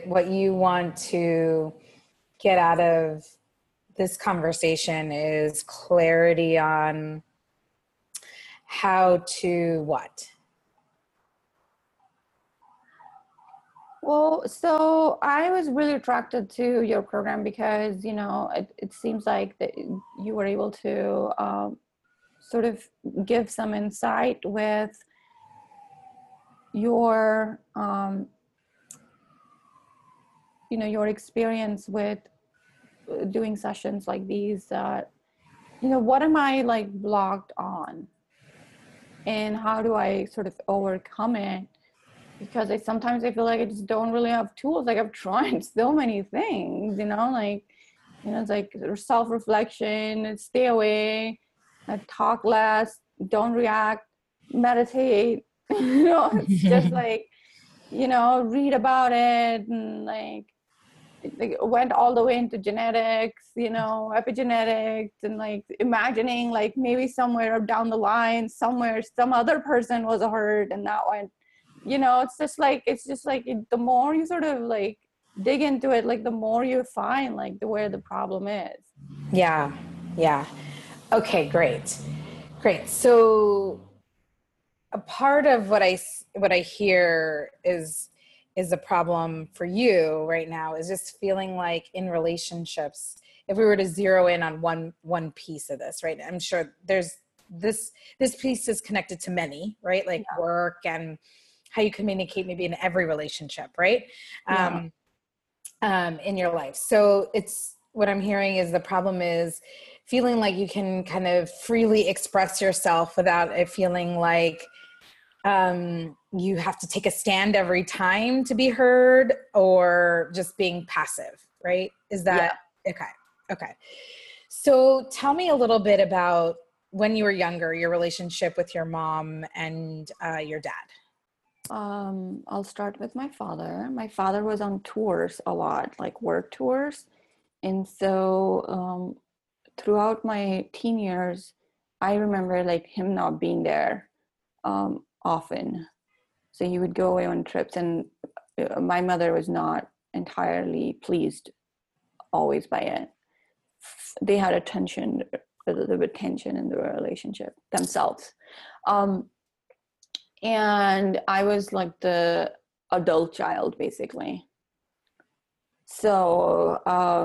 what you want to get out of this conversation is clarity on how to what? Well, so I was really attracted to your program because, it seems like that you were able to sort of give some insight with your, your experience with doing sessions like these. What am I like blocked on? And how do I sort of overcome it? Because sometimes I feel like I just don't really have tools. Like I've tried so many things, it's like self-reflection, stay away, talk less, don't react, meditate, it's just like, read about it, and like went all the way into genetics, epigenetics, and like imagining like maybe somewhere down the line, somewhere some other person was hurt and that went, it's just like the more you sort of like dig into it, like the more you find like where the problem is. Yeah. Okay, great. So a part of what I hear is a problem for you right now is just feeling like in relationships, if we were to zero in on one piece of this, right? I'm sure there's this piece is connected to many, right? Like work and how you communicate maybe in every relationship, right? In your life. So it's what I'm hearing is the problem is feeling like you can kind of freely express yourself without it feeling like you have to take a stand every time to be heard, or just being passive, right? Is that okay? So tell me a little bit about when you were younger, your relationship with your mom and your dad. I'll start with my father. My father was on tours a lot, like work tours. And so throughout my teen years, I remember like him not being there often. So he would go away on trips, and my mother was not entirely pleased always by it. They had a little bit tension in the relationship themselves. And I was like the adult child, basically. So,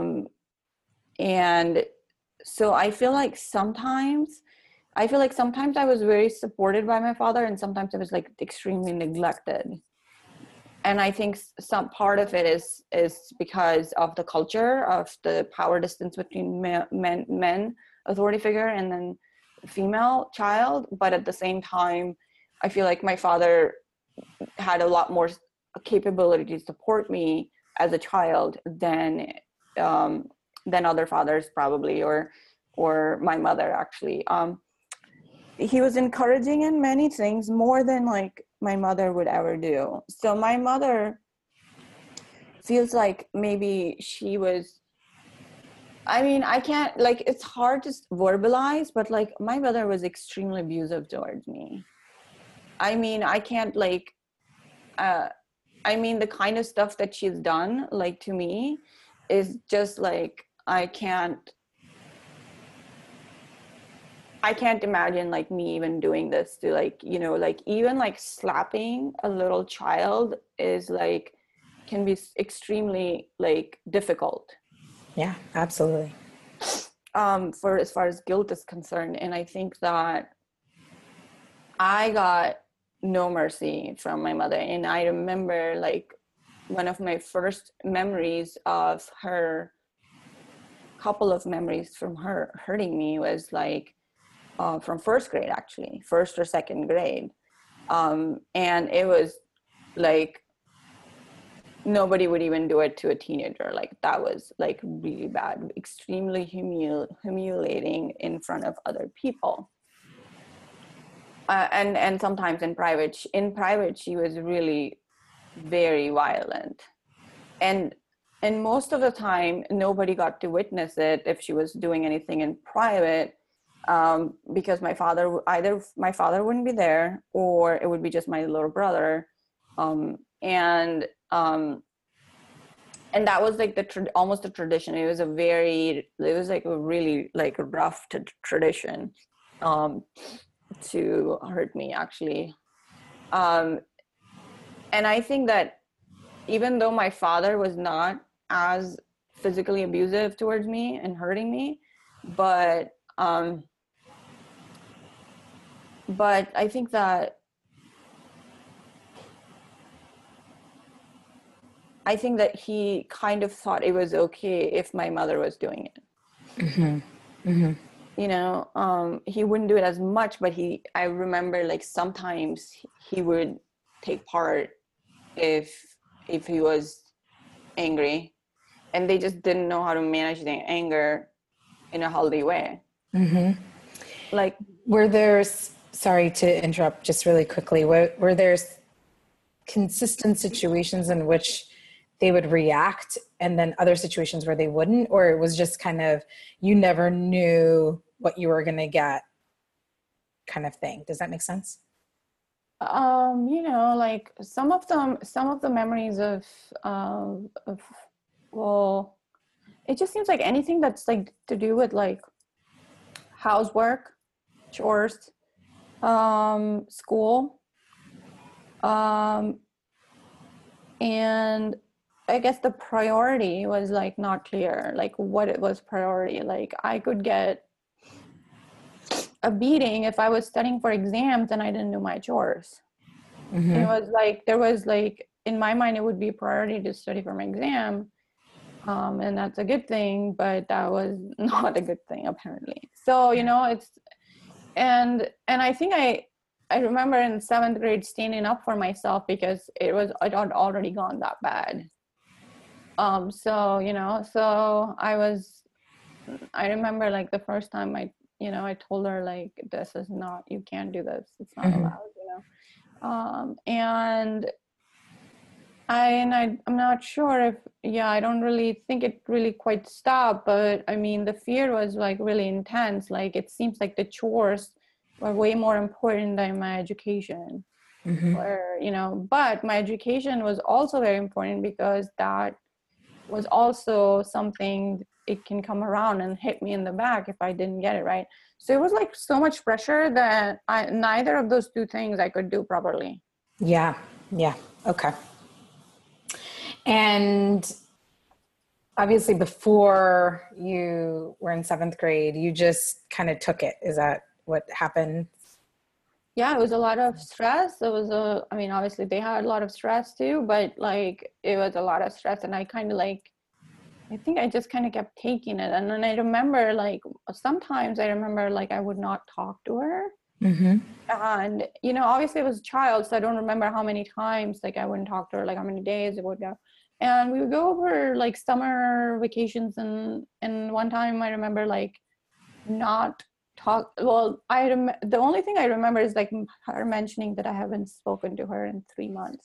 and so I feel like sometimes I was very supported by my father, and sometimes I was like extremely neglected. And I think some part of it is because of the culture of the power distance between men authority figure and then female child. But at the same time, I feel like my father had a lot more capability to support me as a child than other fathers probably, or my mother actually. He was encouraging in many things more than like my mother would ever do. So my mother feels like maybe she was, I can't, like, it's hard to verbalize, but like my mother was extremely abusive towards me. I can't like, the kind of stuff that she's done like to me is just like, I can't imagine like me even doing this to like, like even like slapping a little child is like, can be extremely like difficult. Yeah, absolutely. For as far as guilt is concerned. And I think that I got no mercy from my mother. And I remember like one of my first memories of her, couple of memories from her hurting me was like from first grade, actually, first or second grade. And it was like, nobody would even do it to a teenager. Like that was like really bad, extremely humiliating in front of other people. And sometimes in private, she was really very violent. And most of the time, nobody got to witness it if she was doing anything in private, because either my father wouldn't be there, or it would be just my little brother. And that was like almost a tradition. It was like a really like rough tradition to hurt me, actually. And I think that even though my father was not as physically abusive towards me and hurting me, but I think that he kind of thought it was okay if my mother was doing it. You know, he wouldn't do it as much, but I remember like sometimes he would take part if he was angry, and they just didn't know how to manage their anger in a healthy way. Like, were there, sorry to interrupt just really quickly, were there consistent situations in which they would react and then other situations where they wouldn't, or it was just kind of, you never knew what you were going to get kind of thing? Does that make sense? You know, like some of the memories of well, it just seems like anything that's like to do with like housework, chores, school, and I guess the priority was like not clear, like what it was priority. Like I could get a beating if I was studying for exams and I didn't do my chores. It was like, there was like, in my mind, it would be priority to study for my exam. And that's a good thing, but that was not a good thing apparently. So, you know, it's, and I think I remember in 7th grade standing up for myself because it had already gone that bad. So, you know, so I remember like the first time I told her like, this is not, you can't do this. It's not allowed, you know? And I'm not sure if, I don't really think it really quite stopped, but I mean, the fear was like really intense. Like, it seems like the chores were way more important than my education. Where, you know, but my education was also very important because that was also something, it can come around and hit me in the back if I didn't get it right. So it was like so much pressure that neither of those two things I could do properly. Yeah. Okay. And obviously before you were in 7th grade, you just kind of took it. Is that what happened? Yeah, it was a lot of stress. It was I mean, obviously they had a lot of stress too, but like it was a lot of stress, and I kind of like, I think I just kind of kept taking it. And then I remember like, sometimes I remember like I would not talk to her. And, you know, obviously I was a child, so I don't remember how many times like I wouldn't talk to her, like how many days it would go. And we would go over like summer vacations, and one time I remember like not talk. Well, the only thing I remember is like her mentioning that I haven't spoken to her in 3 months.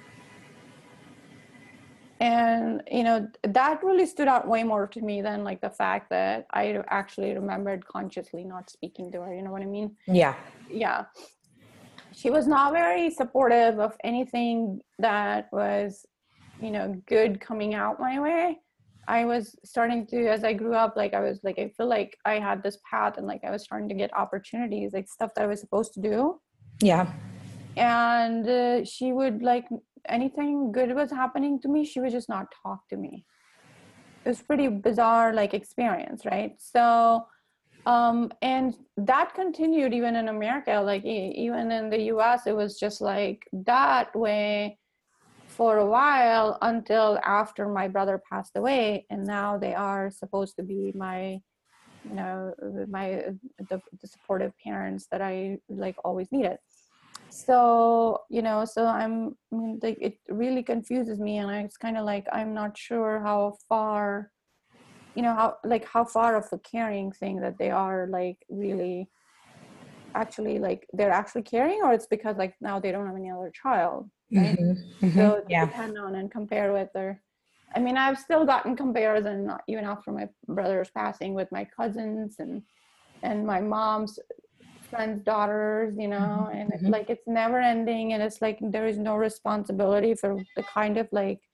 And, you know, that really stood out way more to me than like the fact that I actually remembered consciously not speaking to her. You know what I mean? Yeah. Yeah. She was not very supportive of anything that was, you know, good coming out my way. I was starting to, as I grew up, like I was like, I feel like I had this path, and like I was starting to get opportunities, like stuff that I was supposed to do. Yeah. And she would like, anything good was happening to me, she would just not talk to me. It was pretty bizarre like experience, right? So and that continued even in America, like even in the US, it was just like that way for a while until after my brother passed away. And now they are supposed to be my, you know, the supportive parents that I like always needed. So, you know, so I mean, like, it really confuses me, and it's kind of like, I'm not sure how far, you know, how far of a caring thing that they are, like really actually, like they're actually caring, or it's because like now they don't have any other child, right? So they depend on and compare with their, I mean, I've still gotten comparison even after my brother's passing with my cousins and my mom's friends' daughters, you know, and it's like, it's never ending, and it's like there is no responsibility for the kind of like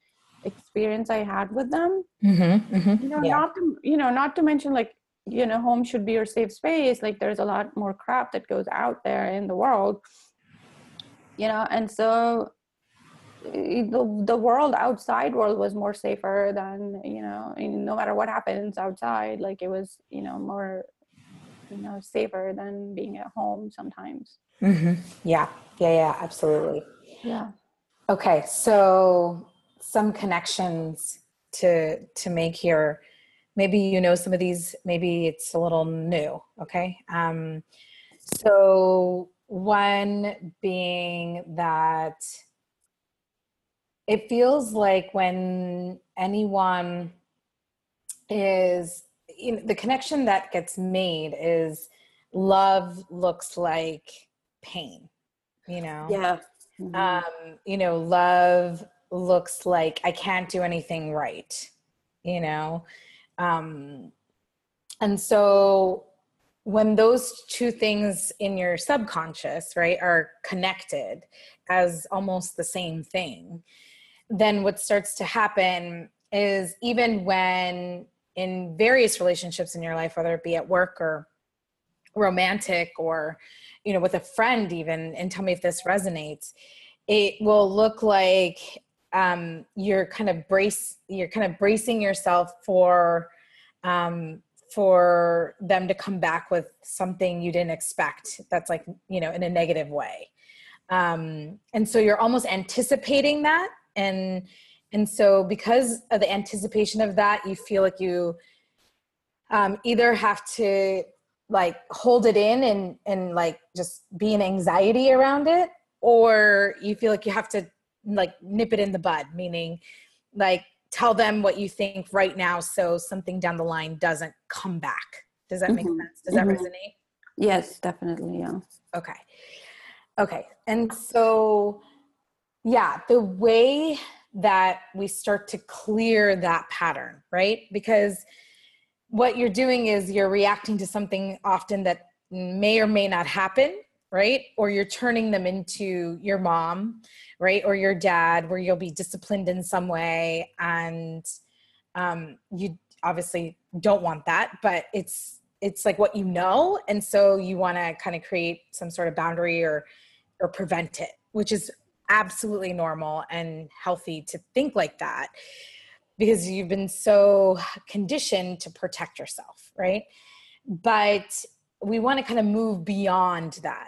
experience I had with them. Yeah. Not to mention, like, home should be your safe space. Like, there's a lot more crap that goes out there in the world, and so the world outside world was more safer than, no matter what happens outside, like it was, more, safer than being at home sometimes. Yeah. Yeah. Absolutely. Yeah. Okay. So some connections to make here. Maybe some of these. Maybe it's a little new. Okay. So one being that it feels like when anyone is, the connection that gets made is love looks like pain, you know. Yeah. Love looks like I can't do anything right, you know. And so when those two things in your subconscious, right, are connected as almost the same thing, then what starts to happen is, even when in various relationships in your life, whether it be at work or romantic or, with a friend even, and tell me if this resonates, it will look like you're kind of bracing yourself for them to come back with something you didn't expect, that's like, in a negative way. And so you're almost anticipating that. And so because of the anticipation of that, you feel like you either have to like hold it in and like just be in anxiety around it, or you feel like you have to like nip it in the bud, meaning like tell them what you think right now so something down the line doesn't come back. Does that make sense? Does that resonate? Yes, definitely. Yeah. Okay. And so, yeah, the way that we start to clear that pattern, right? Because what you're doing is you're reacting to something often that may or may not happen, right? Or you're turning them into your mom, right? Or your dad, where you'll be disciplined in some way. And you obviously don't want that, but it's like what you know. And so you want to kind of create some sort of boundary or prevent it, which is absolutely normal and healthy to think like that, because you've been so conditioned to protect yourself, right? But we want to kind of move beyond that,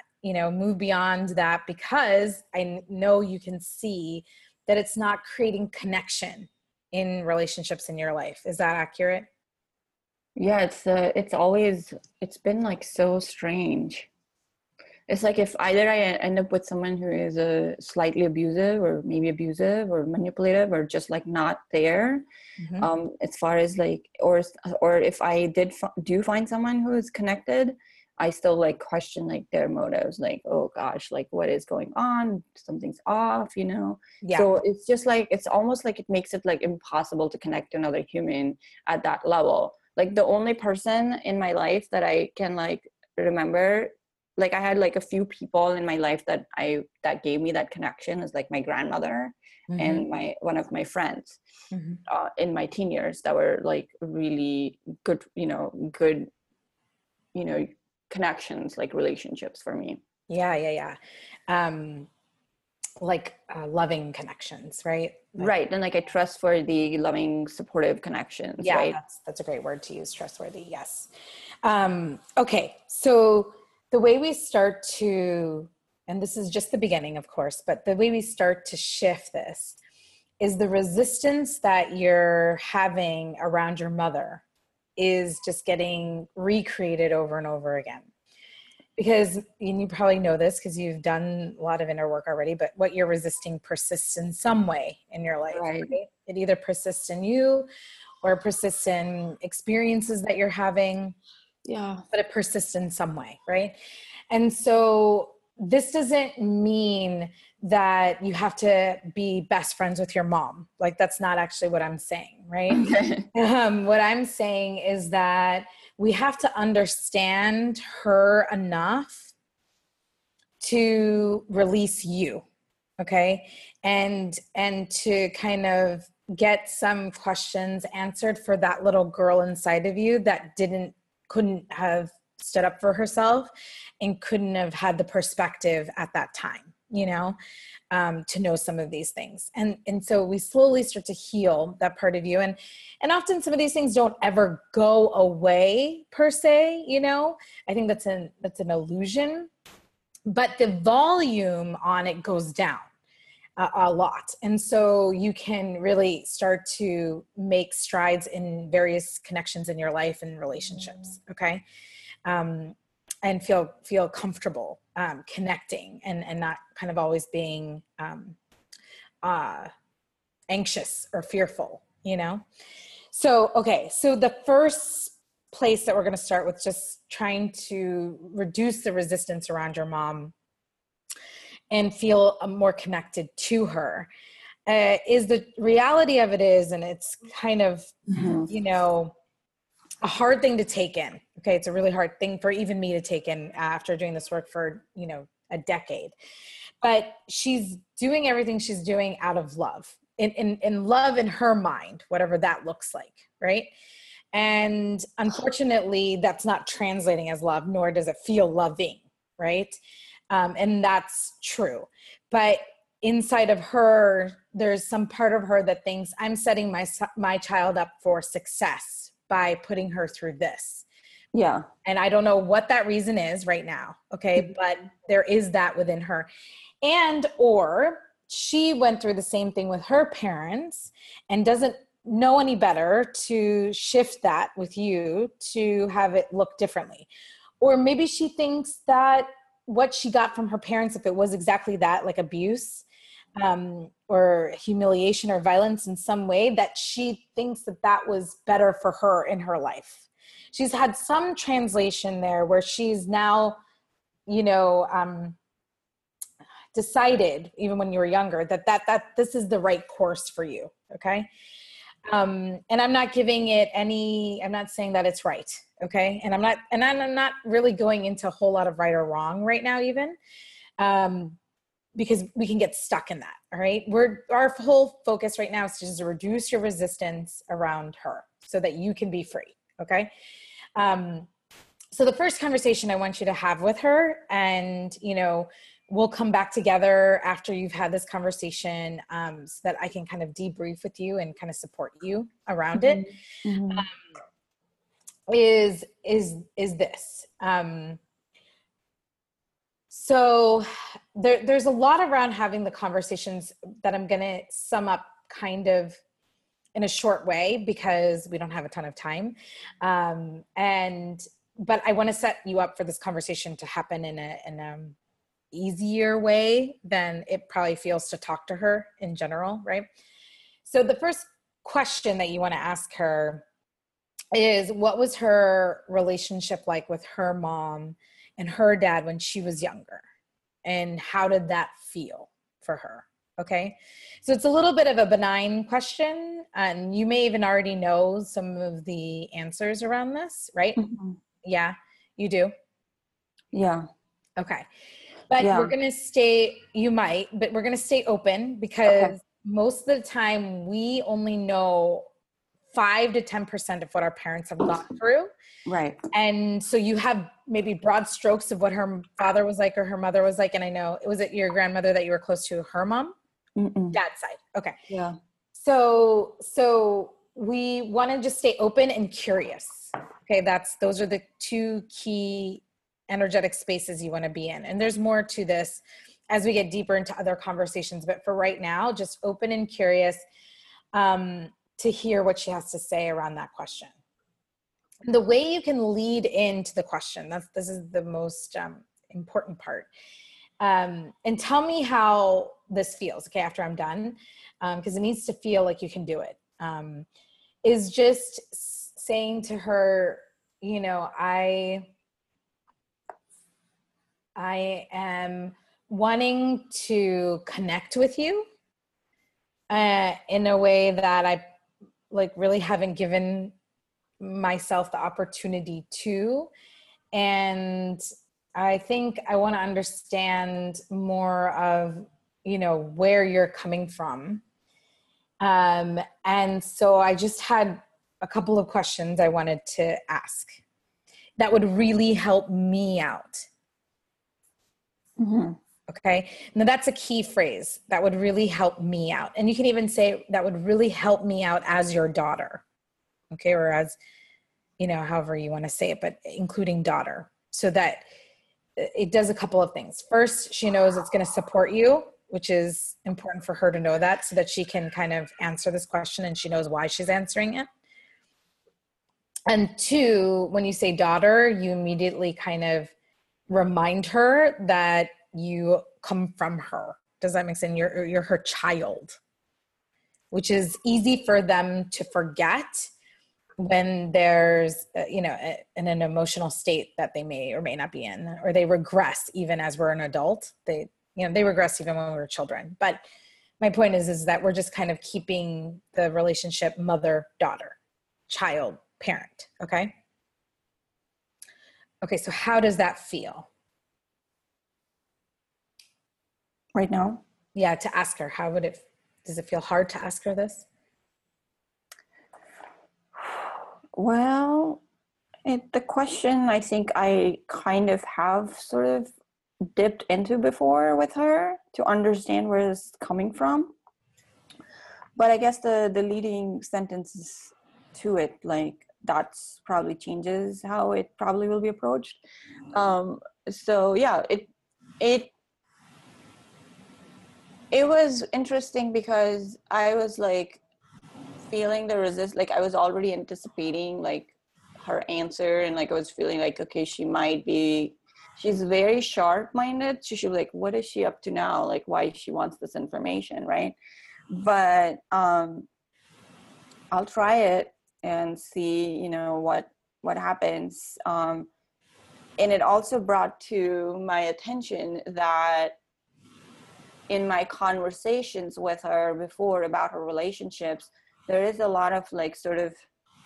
because I know you can see that it's not creating connection in relationships in your life. Is that accurate? Yeah, it's been like so strange. It's like if either I end up with someone who is slightly abusive or maybe abusive or manipulative or just like not there, as far as like, or if I do find someone who is connected, I still like question like their motives, like, oh gosh, like what is going on? Something's off, Yeah. So it's just like, it's almost like it makes it like impossible to connect to another human at that level. Like the only person in my life that I can like remember, like I had like a few people in my life that gave me that connection, is like my grandmother and one of my friends in my teen years, that were like really good, connections, like relationships for me. Yeah. Loving connections, right? Right. And like a trustworthy, loving, supportive connections. Yeah, right. That's a great word to use, trustworthy. Yes. Okay. So the way we start to, and this is just the beginning, of course, but the way we start to shift this is the resistance that you're having around your mother is just getting recreated over and over again. Because, and you probably know this because you've done a lot of inner work already, but what you're resisting persists in some way in your life. Right. It either persists in you or persists in experiences that you're having. Yeah. But it persists in some way, right? And so this doesn't mean that you have to be best friends with your mom. Like, that's not actually what I'm saying, right? What I'm saying is that we have to understand her enough to release you, okay? And to kind of get some questions answered for that little girl inside of you that couldn't have stood up for herself and couldn't have had the perspective at that time, to know some of these things. And so we slowly start to heal that part of you. And often some of these things don't ever go away per se, I think that's an illusion, but the volume on it goes down a lot. And so you can really start to make strides in various connections in your life and relationships. Okay. And feel comfortable connecting and not kind of always being anxious or fearful, So, okay. So the first place that we're going to start with, just trying to reduce the resistance around your mom and feel more connected to her, is the reality of it is, and it's kind of, a hard thing to take in. Okay. It's a really hard thing for even me to take in after doing this work for, a decade, but she's doing everything she's doing out of love, in love in her mind, whatever that looks like. Right. And unfortunately that's not translating as love, nor does it feel loving. Right. And that's true. But inside of her, there's some part of her that thinks I'm setting my child up for success by putting her through this. Yeah. And I don't know what that reason is right now. Okay. But there is that within her. Or she went through the same thing with her parents and doesn't know any better to shift that with you to have it look differently. Or maybe she thinks that what she got from her parents, if it was exactly that, like abuse, or humiliation or violence in some way, that she thinks that was better for her in her life. She's had some translation there where she's now, decided, even when you were younger, that this is the right course for you. Okay. And I'm not giving it I'm not saying that it's right. Okay. And I'm not really going into a whole lot of right or wrong right now, even, because we can get stuck in that. All right. Our whole focus right now is just to reduce your resistance around her so that you can be free. Okay. So the first conversation I want you to have with her, and, we'll come back together after you've had this conversation, so that I can kind of debrief with you and kind of support you around it. Mm-hmm. Is this. So there's a lot around having the conversations that I'm going to sum up kind of in a short way because we don't have a ton of time. But I want to set you up for this conversation to happen in a easier way than it probably feels to talk to her in general. Right. So the first question that you want to ask her is, what was her relationship like with her mom and her dad when she was younger? And how did that feel for her? Okay. So it's a little bit of a benign question, and you may even already know some of the answers around this, right? Mm-hmm. Yeah, you do. Yeah. Okay. But we're going to stay open because most of the time we only know 5 to 10% of what our parents have gone through. Right. And so you have maybe broad strokes of what her father was like or her mother was like. And I know, was it your grandmother that you were close to, her mom? Mm-mm. Dad's side. Okay. Yeah. So we want to just stay open and curious. Okay. Those are the two key energetic spaces you want to be in. And there's more to this as we get deeper into other conversations. But for right now, just open and curious, to hear what she has to say around that question. The way you can lead into the question, this is the most important part. And tell me how this feels, okay, after I'm done, because it needs to feel like you can do it. Is just saying to her, I am wanting to connect with you in a way that I really haven't given myself the opportunity to. And I think I want to understand more of, where you're coming from And so I just had a couple of questions I wanted to ask that would really help me out. Mm-hmm. Okay. Now that's a key phrase that would really help me out. And you can even say that would really help me out as your daughter. Okay. Or as, however you want to say it, but including daughter, so that it does a couple of things. First, she knows it's going to support you, which is important for her to know that, so that she can kind of answer this question and she knows why she's answering it. And two, when you say daughter, you immediately kind of remind her that you come from her. Does that make sense? You're her child, which is easy for them to forget when there's, in an emotional state that they may or may not be in, or they regress even as we're an adult. They regress even when we were children. But my point is that we're just kind of keeping the relationship mother, daughter, child, parent. Okay. Okay. So how does that feel? Right now? Yeah. To ask her, does it feel hard to ask her this? Well, the question I think I kind of have sort of dipped into before with her to understand where it's coming from. But I guess the leading sentences to it, like, that's probably changes how it probably will be approached. So yeah, it was interesting because I was like feeling the resist, like I was already anticipating like her answer, and like I was feeling like, okay, she's very sharp-minded, so she'll be like, what is she up to now, like why she wants this information, right? But I'll try it and see what happens. And it also brought to my attention that in my conversations with her before about her relationships, there is a lot of like sort of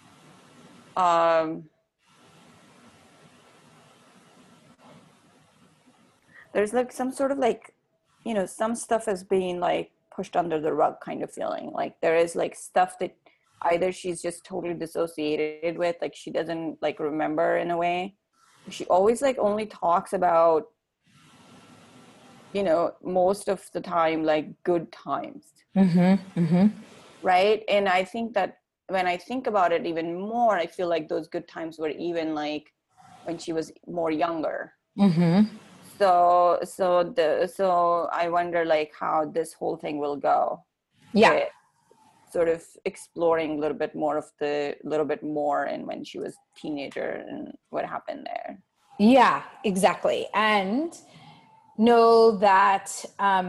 there's like some sort of like, some stuff is being like pushed under the rug kind of feeling. Like there is like stuff that either she's just totally dissociated with, like she doesn't like remember in a way. She always like only talks about, most of the time, like good times. Mm-hmm. Mm-hmm. Right. And I think that when I think about it even more, I feel like those good times were even like when she was more younger. Mm-hmm. So I wonder like how this whole thing will go. Yeah. With sort of exploring a little bit more and when she was teenager and what happened there. Yeah, exactly. And know that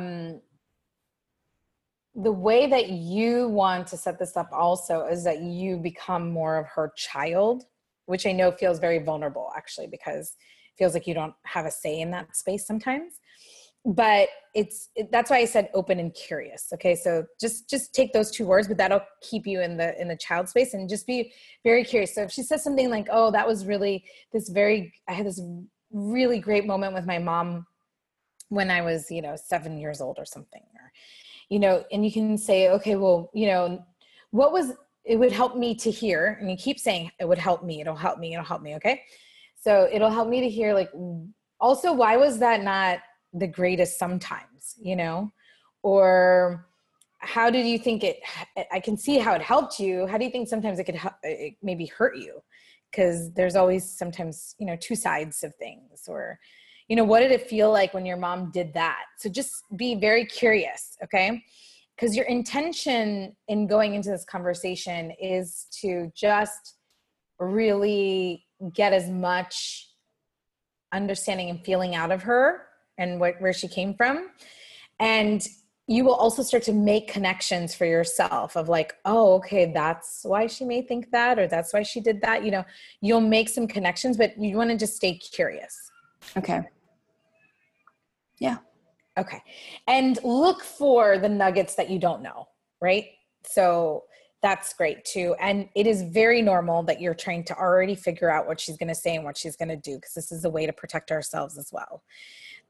the way that you want to set this up also is that you become more of her child, which I know feels very vulnerable actually, because it feels like you don't have a say in that space sometimes. But that's why I said open and curious. Okay. So just take those two words, but that'll keep you in the child space, and just be very curious. So if she says something like, oh, that was really I had this really great moment with my mom when I was, 7 years old or something, or, and you can say, okay, well, it would help me to hear, and you keep saying, it would help me, it'll help me. Okay. So it'll help me to hear, like, also, why was that not the greatest sometimes, or how did you think I can see how it helped you. How do you think sometimes it maybe hurt you? Because there's always sometimes, two sides of things. Or, what did it feel like when your mom did that? So just be very curious. Okay. Because your intention in going into this conversation is to just really get as much understanding and feeling out of her and where she came from. And you will also start to make connections for yourself of like, oh, okay, that's why she may think that, or that's why she did that. You'll make some connections, but you want to just stay curious. Okay. Yeah. Okay. And look for the nuggets that you don't know, right? So that's great too. And it is very normal that you're trying to already figure out what she's going to say and what she's going to do, because this is a way to protect ourselves as well.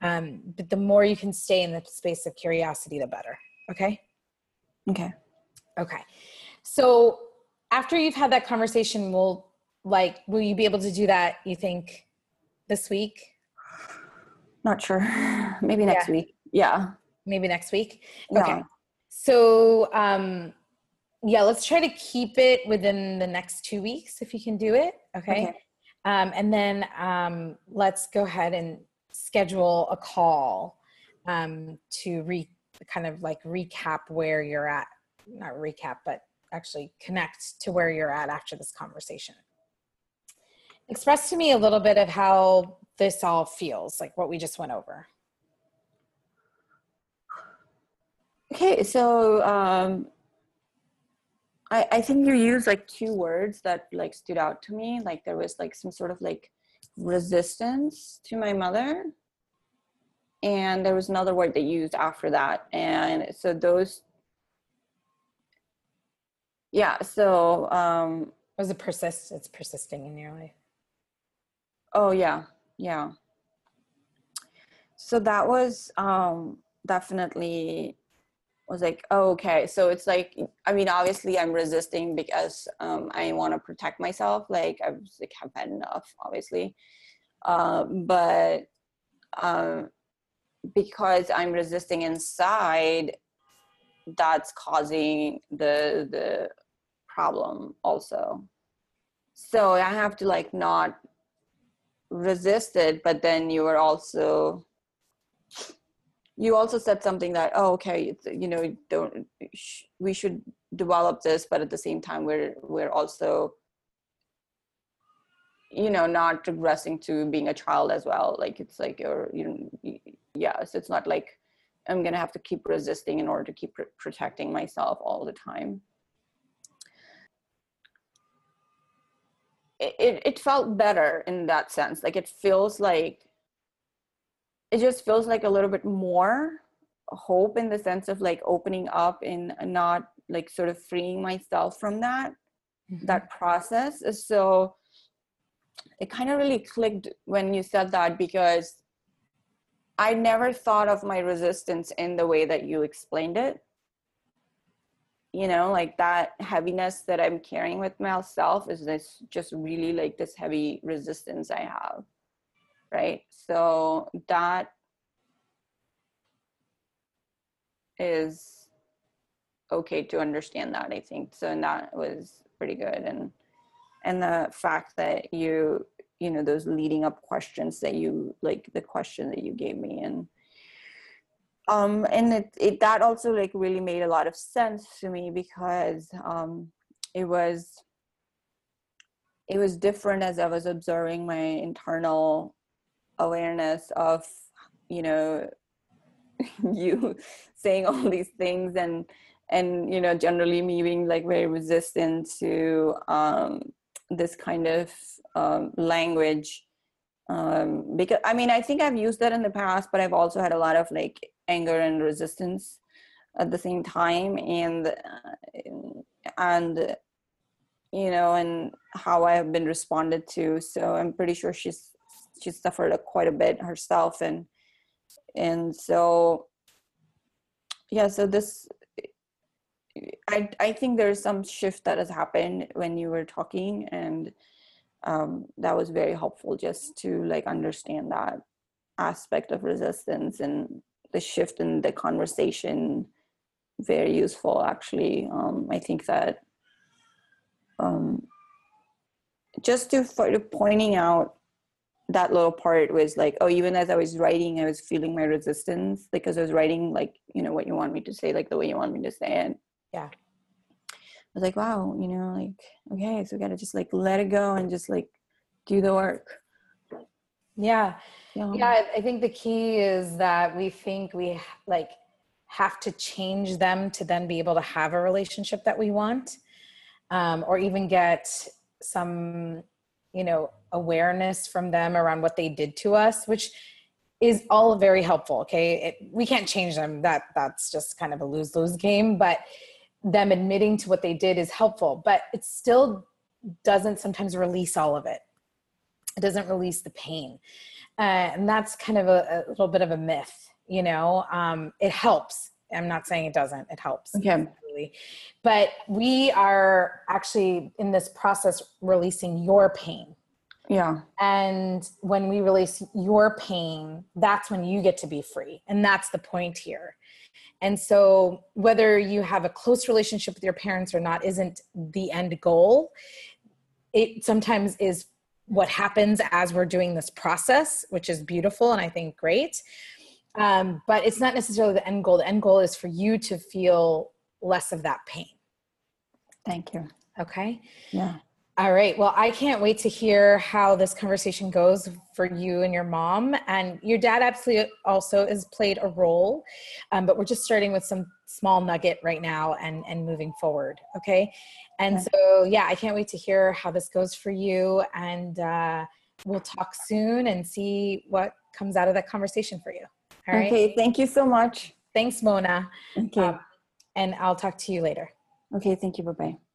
But the more you can stay in the space of curiosity, the better. Okay. Okay. Okay. So after you've had that conversation, will you be able to do that, you think, this week? Not sure. Maybe next Yeah. week. Yeah. Maybe next week. Okay. Yeah. So, yeah, let's try to keep it within the next 2 weeks if you can do it. Okay. Okay. And then let's go ahead and schedule a call to kind of like recap where you're at. Not recap, but actually connect to where you're at after this conversation. Express to me a little bit of how this all feels, like what we just went over. Okay. So I think you used like two words that like stood out to me. Like there was like some sort of like resistance to my mother. And there was another word they used after that. And so those, yeah. So, Does it persist? It's persisting in your life. oh yeah. Yeah. So that was definitely was like, oh, okay. So it's like, I mean, obviously I'm resisting because I want to protect myself. Like I was like, have had enough, obviously. But because I'm resisting inside, that's causing the problem also. So I have to like not resist it, but then you also said something that, oh, okay, you know, we should develop this, but at the same time we're also, you know, not regressing to being a child as well. Like it's like yeah, so it's not like I'm gonna have to keep resisting in order to keep protecting myself all the time. It felt better in that sense. Like it just feels like a little bit more hope in the sense of like opening up and not like sort of freeing myself from that process. So it kind of really clicked when you said that, because I never thought of my resistance in the way that you explained it. You know, like that heaviness that I'm carrying with myself is this just really like this heavy resistance I have. Right. So that is okay to understand that, I think. So, and that was pretty good. And the fact that you know, those leading up questions that you, like the question that you gave me, and it that also like really made a lot of sense to me, because it was different as I was observing my internal awareness of, you know, you saying all these things, and you know, generally me being like very resistant to this kind of language, because I mean, I think I've used that in the past, but I've also had a lot of like anger and resistance at the same time, and you know, and how I have been responded to. So I'm pretty sure she's suffered quite a bit herself, and so yeah, so this, I think there's some shift that has happened when you were talking, and that was very helpful just to like understand that aspect of resistance, and the shift in the conversation. Very useful, actually. I think that just for pointing out that little part was like, oh, even as I was writing, I was feeling my resistance, because I was writing like, you know, what you want me to say, like the way you want me to say it. Yeah. I was like, wow, you know, like, okay, so we gotta just like let it go and just like do the work. Yeah. Yeah. I think the key is that we think we like have to change them to then be able to have a relationship that we want, or even get some, you know, awareness from them around what they did to us, which is all very helpful. Okay. We can't change them. That's just kind of a lose-lose game, but them admitting to what they did is helpful, but it still doesn't sometimes release all of it. It doesn't release the pain. And that's kind of a little bit of a myth, you know. It helps. I'm not saying it doesn't. It helps. Okay. It Absolutely. But we are actually in this process releasing your pain. Yeah. And when we release your pain, that's when you get to be free. And that's the point here. And so whether you have a close relationship with your parents or not isn't the end goal. It sometimes is what happens as we're doing this process, which is beautiful and I think great. But it's not necessarily the end goal. The end goal is for you to feel less of that pain. Thank you. Okay. Yeah. All right. Well, I can't wait to hear how this conversation goes for you and your mom. And your dad absolutely also has played a role, but we're just starting with some small nugget right now and moving forward. Okay. And so, yeah, I can't wait to hear how this goes for you. And we'll talk soon and see what comes out of that conversation for you. All right. Okay. Thank you so much. Thanks, Mona. Okay. And I'll talk to you later. Okay. Thank you. Bye-bye.